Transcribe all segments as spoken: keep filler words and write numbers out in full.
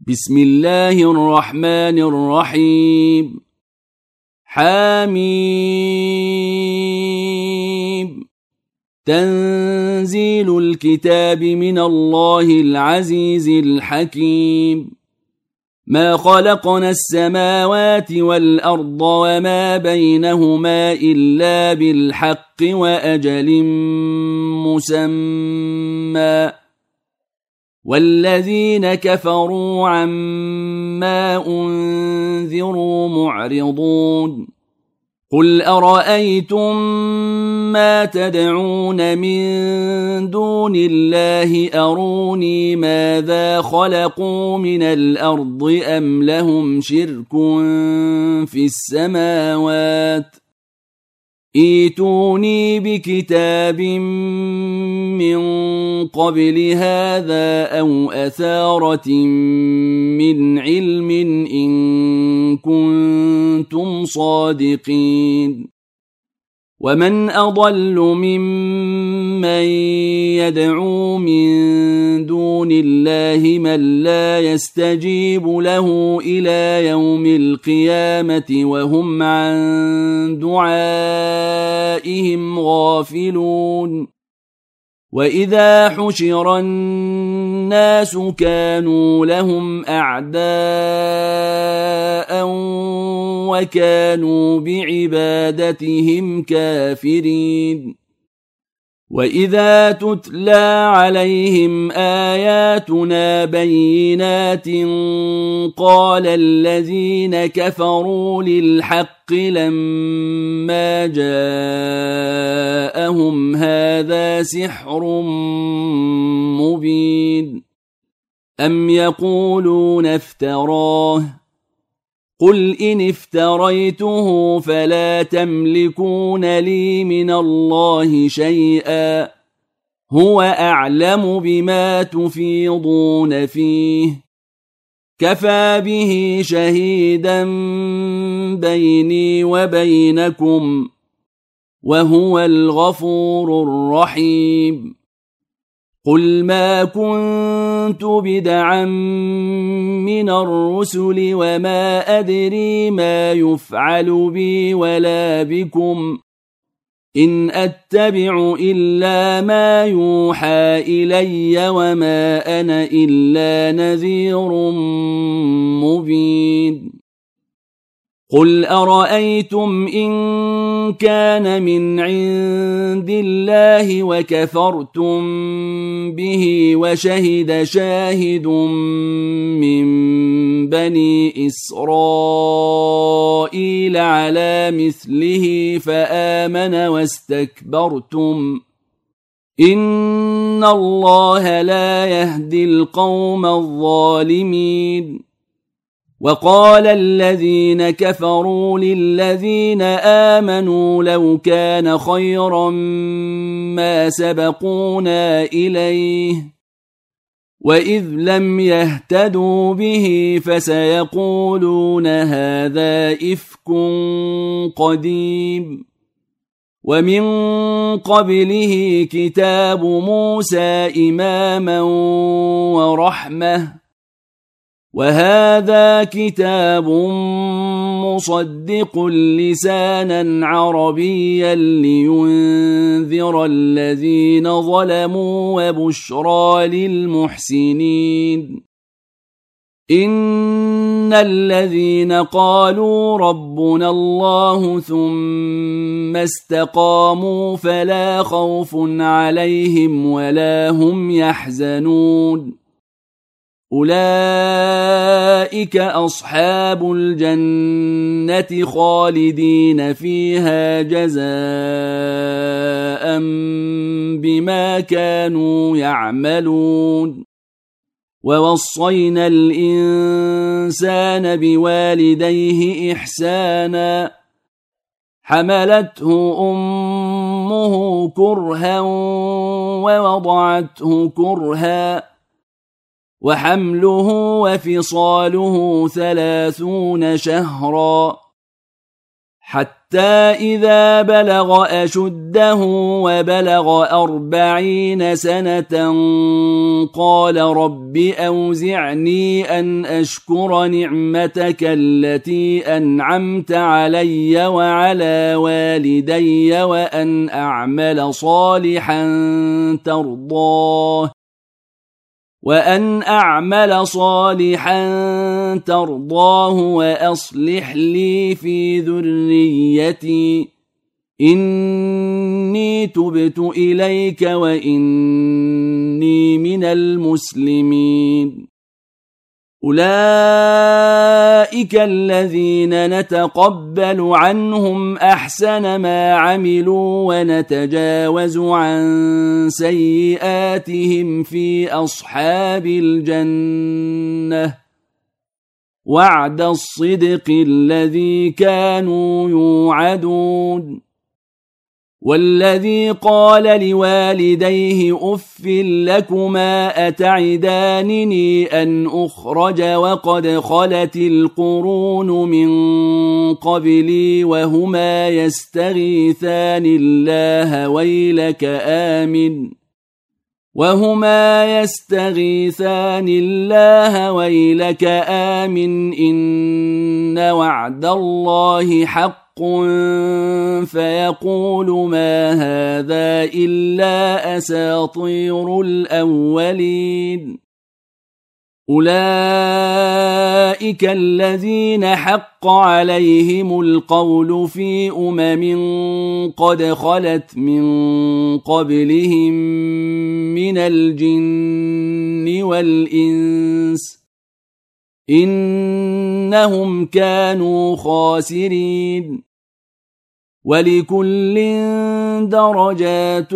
بسم الله الرحمن الرحيم. حميم. تنزيل الكتاب من الله العزيز الحكيم. ما خلقنا السماوات والأرض وما بينهما إلا بالحق وأجل مسمى، والذين كفروا عما أنذروا معرضون. قل أرأيتم ما تدعون من دون الله أروني ماذا خلقوا من الأرض أم لهم شرك في السماوات؟ ائتوني بكتاب من قبل هذا أو أثارة من علم إن كنتم صادقين. ومن أضل ممن يدعو من دون الله من لا يستجيب له إلى يوم القيامة وهم عن دعائهم غافلون. وإذا حشر الناس كانوا لهم أعداء وكانوا بعبادتهم كافرين. وإذا تتلى عليهم آياتنا بينات قال الذين كفروا للحق لما جاءهم هذا سحر مبين. أم يقولون افتراه؟ قل إن افتريته فلا تملكون لي من الله شيئا، هو أعلم بما تفيضون فيه، كفى به شهيدا بيني وبينكم، وهو الغفور الرحيم. قل ما كنت بدعا من الرسل وما أدري ما يفعل بي ولا بكم، إن أتبع إلا ما يوحى إلي وما أنا إلا نذير مبين. قل أرأيتم إن كان من عند الله وكفرتم به وشهد شاهد من بني إسرائيل على مثله فآمن واستكبرتم، إن الله لا يهدي القوم الظالمين. وقال الذين كفروا للذين آمنوا لو كان خيرا ما سبقونا إليه، وإذ لم يهتدوا به فسيقولون هذا إفك قديم. ومن قبله كتاب موسى إماما ورحمة، وهذا كتاب مصدق لسانا عربيا لينذر الذين ظلموا وبشرى للمحسنين. إن الذين قالوا ربنا الله ثم استقاموا فلا خوف عليهم ولا هم يحزنون، أولئك أصحاب الجنة خالدين فيها جزاء بما كانوا يعملون. ووصينا الإنسان بوالديه إحسانا، حملته أمه كرها ووضعته كرها، وحمله وفصاله ثلاثون شهرا، حتى حتى إذا بلغ أشده وبلغ أربعين سنة قال رب أوزعني أن أشكر نعمتك التي أنعمت علي وعلى والدي وأن أعمل صالحا ترضاه وأن أعمل صالحا ترضاه وأصلح لي في ذريتي إني تبت إليك وإني من المسلمين. أولئك الذين نتقبل عنهم أحسن ما عملوا ونتجاوز عن سيئاتهم في أصحاب الجنة وعد الصدق الذي كانوا يوعدون. والذي قال لوالديه أف لكما أتعدانني أن أخرج وقد خلت القرون من قبلي وهما يستغيثان الله ويلك آمن وهما يستغيثان الله ويلك آمن إن وعد الله حق فيقول ما هذا إلا أساطير الأولين. أولئك الذين حق عليهم القول في أمم قد خلت من قبلهم من الجن والإنس إنهم كانوا خاسرين. ولكل درجات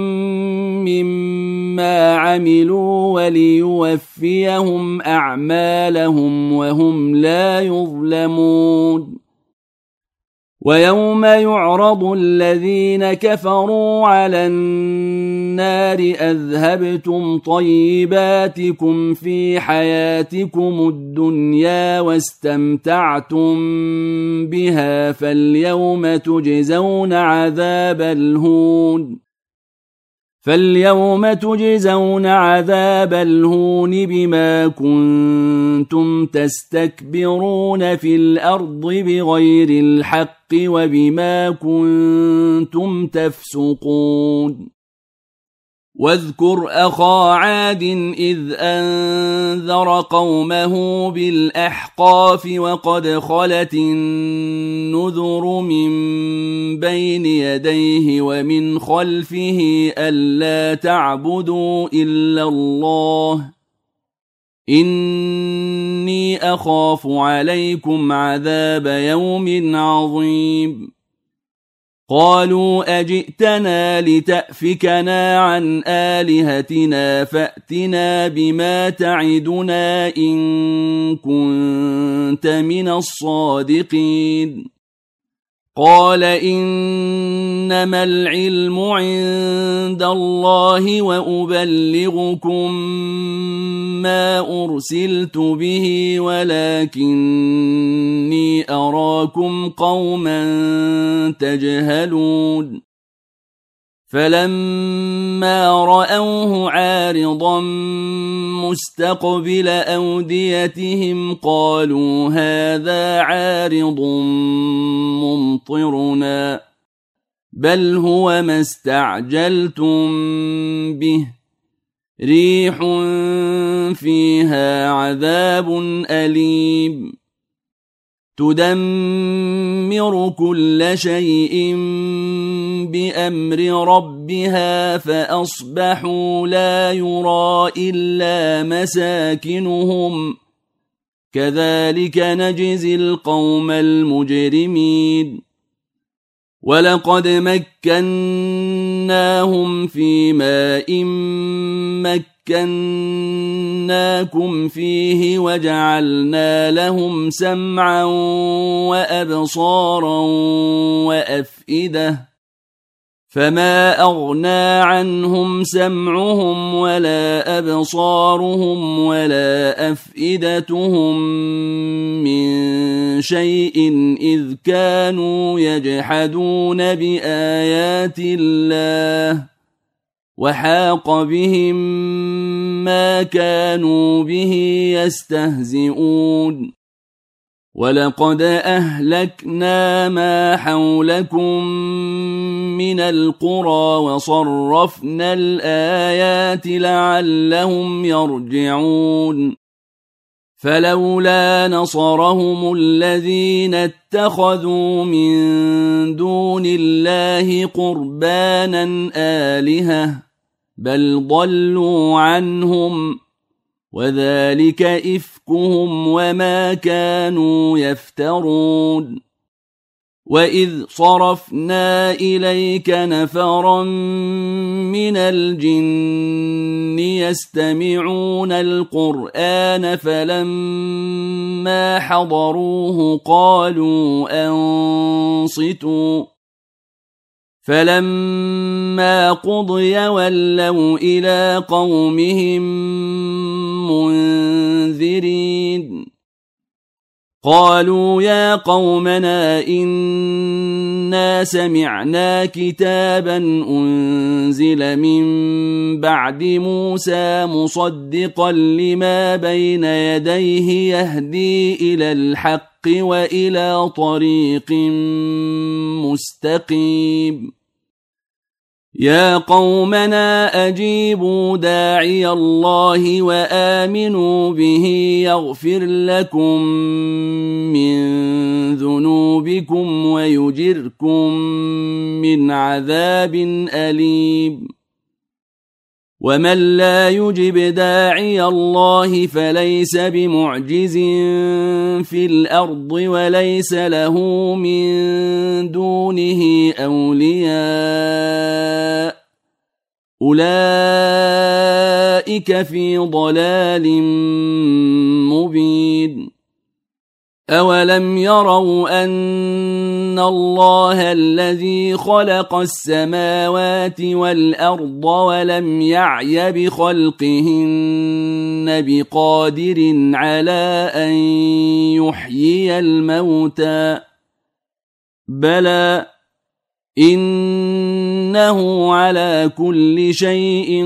مما عملوا وليوفيهم أعمالهم وهم لا يظلمون. ويوم يعرض الذين كفروا على النار أذهبتم طيباتكم في حياتكم الدنيا واستمتعتم بها فاليوم تجزون عذاب الهون فاليوم تجزون عذاب الهون بما كنتم تستكبرون في الأرض بغير الحق وبما كنتم تفسقون. واذكر أخا عاد إذ أنذر قومه بالأحقاف وقد خلت النذر من بين يديه ومن خلفه ألا تعبدوا إلا الله إني أخاف عليكم عذاب يوم عظيم. قالوا أجئتنا لتأفكنا عن آلهتنا فأتنا بما تعدنا إن كنت من الصادقين. قال إنما العلم عند الله وأبلغكم ما أرسلت به ولكني أراكم قوما تجهلون. فلما رأوه عارضا مستقبل أوديتهم قالوا هذا عارض ممطرنا بل هو ما استعجلتم به ريح فيها عذاب أليم تدمر كل شيء بأمر ربها فأصبحوا لا يرى إلا مساكنهم كذلك نجزي القوم المجرمين. ولقد مكناهم في ماء مكناكم فيه وجعلنا لهم سمعا وأبصارا وأفئدة فما أغنى عنهم سمعهم ولا أبصارهم ولا أفئدتهم من شيء إذ كانوا يجحدون بآيات الله وحاق بهم ما كانوا به يستهزئون ولقد أهلكنا ما حولكم من القرى وصرفنا الآيات لعلهم يرجعون فلولا نصرهم الذين اتخذوا من دون الله قربانا آلهة بل ضلوا عنهم وذلك إفكهم وما كانوا يفترون وإذ صرفنا إليك نفرا من الجن يستمعون القرآن فلما حضروه قالوا أنصتوا فلما قضي ولوا إلى قومهم منذرين قالوا يا قومنا إنا سمعنا كتابا أنزل من بعد موسى مصدقا لما بين يديه يهدي إلى الحق وإلى طريق مستقيم يا قومنا أجيبوا داعي الله وآمنوا به يغفر لكم من ذنوبكم ويجركم من عذاب أليم ومن لا يجب داعي الله فليس بمعجز في الأرض وليس له من دونه أولياء أولئك في ضلال مبين أولم يروا أن الله الذي خلق السماوات والأرض ولم يعي بخلقهن بقادر على أن يحيي الموتى بلى إنه على كل شيء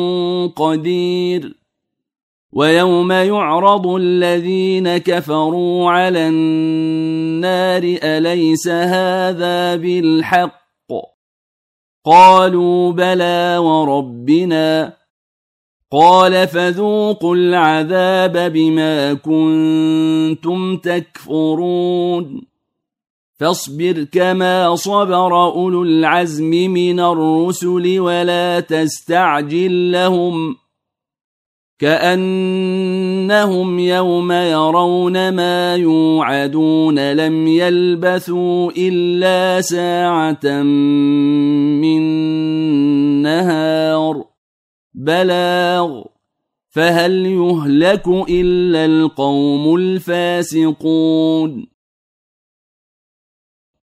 قدير ويوم يعرض الذين كفروا على النار أليس هذا بالحق قالوا بلى وربنا قال فذوقوا العذاب بما كنتم تكفرون فاصبر كما صبر أولو العزم من الرسل ولا تستعجل لهم كأنهم يوم يرون ما يوعدون لم يلبثوا إلا ساعة من نهار بلاغ فهل يهلك إلا القوم الفاسقون